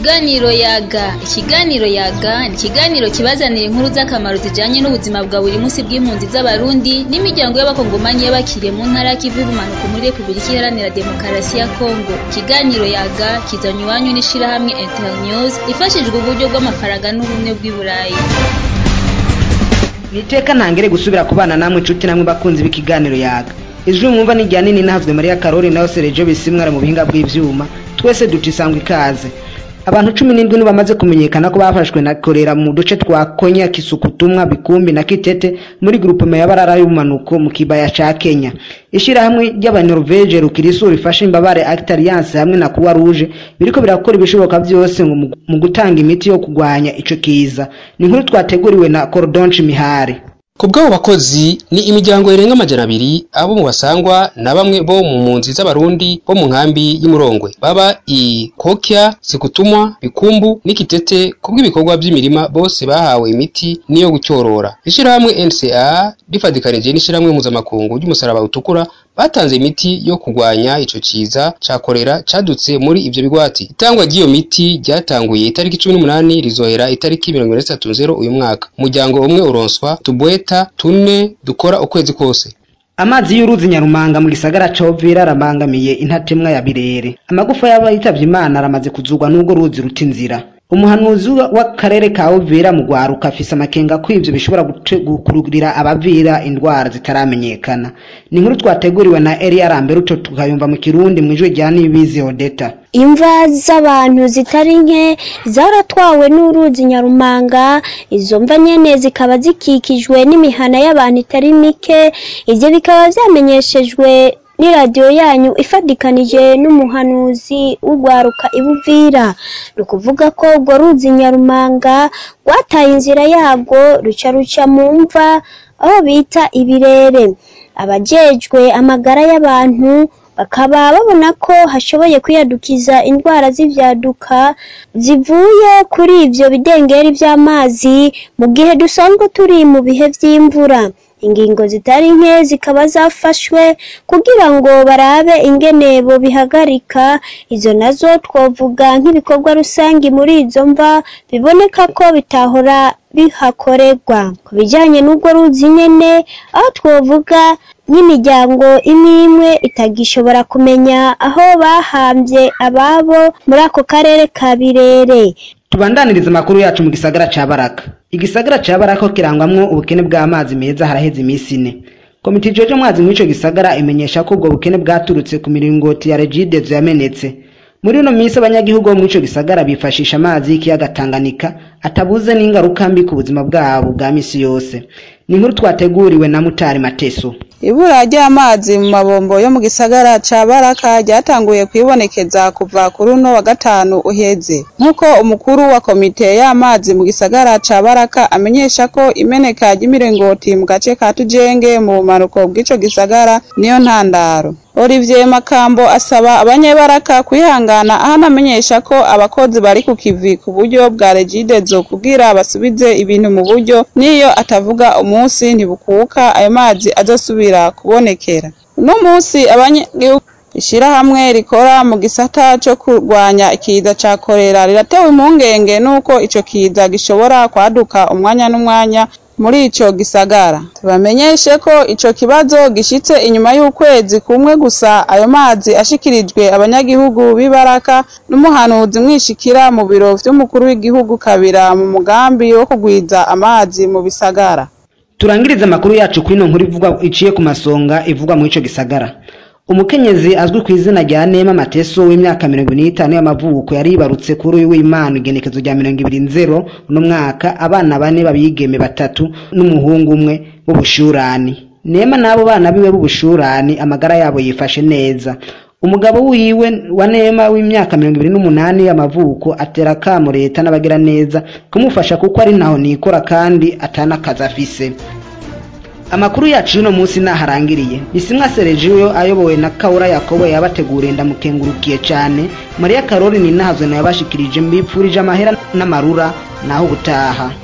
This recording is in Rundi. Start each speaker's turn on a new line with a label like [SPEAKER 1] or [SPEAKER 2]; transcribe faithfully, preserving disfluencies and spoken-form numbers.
[SPEAKER 1] Ikiganiro Yaga. Ikiganiro Yaga ni ikiganiro kibazanira inkuru z'akamaro zijanye n'ubuzima bwa buri munsi bw'impunzi z'Abarundi n'imiryango y'abakongomanyi y'abakiriye mu ntara y'ikivu y'ubumanuko muri Republika Iharanira Demokarasi ya Kongo. Ikiganiro Yaga kizanywe iwanyu n'ishirahamwe Internews ifashijwe uburyo bw'amafaranga n'ubumwe bw'i Burayi.
[SPEAKER 2] Niteka ntangere gusubira kubana namwe inshuti namwe bakunzi b'ikiganiro Yaga. Ijwi mwumva ni ryanini nahazwe Maria Karori nayo Sergio Bisimwara mu bihinga bw'ivyuma. Twese dutisangwa ikaze. Abantu cumi n'indwi ni bamaze kumenyekana ko bafashwe na korera mu duce twa Konya, Kisukutumwa, Bikumbi na Kitete muri groupe ya Barara y'ubumanuko mu kibaya ca Kenya. Ishirahamwe ry'Abanyorvege rukirisu rifasha imbabare Act Alliance hamwe na Croix Rouge biriko birakora ibishoboka byose mu gutanga imiti yo kugwanya ico kiza. Ni inkuru twateguriwe na Cordonchi Mihari.
[SPEAKER 3] Kubwabo bakozi ni imiryango irenga amajana abiri abo mu basangwa na bamwe bo mu mpunzi z'Abarundi bo mu nkambi y'Umurongwe baba i Kokya, Sikutumwa, Bikumbu n'Ikitete kubw'ibikorwa by'imirima bose bahawe imiti niyo gucyorora. Ishirahamwe N C A rifadikanije n'ishirahamwe mpuzamakungu ry'umusaraba utukura batanze imiti yo kugwanya ico ciza ca korera cadutse muri ivyo bigwati. Itangwa ry'iyo miti ryatanguye itariki cumi n'umunani rizohera itariki mirongo ine na zitatu uyu mwaka. Umuryango umwe uronswa tubweta tune dukora ukwezi kose.
[SPEAKER 2] Amazi y'uruzi Nyarumanga mu gisagara ca Uvira arabangamiye intatemwa ya Birere. Amagufa y'abayitavye Imana aramaze kuzugwa n'ubwo ruzi ruta inzira. Umuhanuzi w'akarere ka Uvira mu Gwaruka afise amakenga ko ivyo bishobora gukururira abavira indwara zitaramenyekana. Ni inkuru twateguriwe na Elia Ramberuto tukayumva mu Kirundi mu ijwi rya Nibizi Odeta.
[SPEAKER 4] Imva z'abantu zitari nke zaratwawe n'uruzi Nyarumanga, izo mva nyene zikaba zikikijwe n'imihana y'abantu itari mike. Ivyo bikaba vyamenyeshejwe ni radio yanyu ifadikanije n'umuhanuzi w'Ugwaruka ibuvira. Rukuvuga ko urwo ruzi Nyarumanga rwataye inzira yarwo ruca ruca mu mva aho bita Ibirere. Abajejwe amagara y'abantu bakaba babona ko hashoboye kwiyadukiza indwara z'ivyaduka zivuye kuri ivyo bidengeri vy'amazi mu gihe dusanzwe turi mu bihe vy'imvura. Ingingo zitari nke zikaba zafashwe kugira ngo barabe ingene bo bihagarika. Izo nazo twovuga nk'ibikorwa rusangi muri izo mva biboneka ko bitahora bihakorerwa. Ku bijanye n'ubwo ruzi nyene aho twovuga n'imiryango imwe imwe itagishobora kumenya aho bahambye ababo muri ako karere ka Birere.
[SPEAKER 2] Tubandaniriza makuru yacu mu gisagara ca Baraka. Igisagara ca Baraka kirangwamwo ubukene bw'amazi meza haraheze imisi ine. Komite ijeje amazi mu ico gisagara imenyesha ko ubwo bukene bwaturutse ku miringoti ya Regidezo yamenetse. Muri no misi abanyagihugu bo mu ico gisagara bifashisha amazi y'ikiyaga Tanganyika atabuze n'ingaruka mbi ku buzima bwabo bwa misi yose. Ni inkuru twateguriwe na Mutari Mateso.
[SPEAKER 5] Ibura ry'amazi mu mabombo yo mu gisagara ca Baraka ryatanguye kwibonekeza kuva kuri uno wa gatanu uheze. Nkuko umukuru wa komite y'amazi mu gisagara ca Baraka amenyesha ko imeneka ry'imiringoti mu gace ka Tujenge mu manuko bw'ico gisagara niyo ntandaro. Olivier Makambo asaba abanyebaraka kwihangana ahanamenyesha ko abakozi bari ku kivi ku buryo bwa Regidezo kugira basubize ibintu mu buryo niyo atavuga umunsi ntibukuka ayo mazi azosubira kubonekera. Uno munsi abanyagihugu ishirahamwe rikora mu gisata cyo kurwanya ikiza ca korera riratewe impungenge nuko ico kiza gishobora kwaduka umwanya n'umwanya muri ico gisagara. Tubamenyeshe ko ico kibazo gishitse inyuma y'ukwezi kumwe gusa ayo mazi ashikirijwe abanyagihugu b'ibaraka n'umuhanuzi mwishikira mu biro vy'umukuru w'igihugu Kabira mu mugambi wo kugwiza amazi mu bisagara.
[SPEAKER 2] Turangiriza makuru yacu kuri no nkuru ivugwa iciye ku masonga ivugwa mu ico gisagara. Umukenyezi azwi ku izina rya Nema Mateso w'imyaka mirongo itanu y'amavuko yari ibarutse kuri uyu w'Imana igenekezo rya mirongo ibiri nzero uno mwaka abana bane babigeme batatu n'umuhungu umwe w'ubushurani. Nema nabo bana biwe b'ubushurani amagara yabo yifashe neza. Umugabo wiwe wa Nema w'imyaka mirongo ibiri n'umunani y'amavuko atera kamo leta n'abagira neza kumufasha kuko ari ntaho nikora kandi atana kaza afise. Amakuru yacu no munsi naharangiriye. Bisimwa Sergio ayobowe na Kaura Yakobo yabateguriye ndamukengurukiye cyane. Maria Karori ni nahazwe na yabashikirije mbipfurije amahera n'amarura naho gutaha.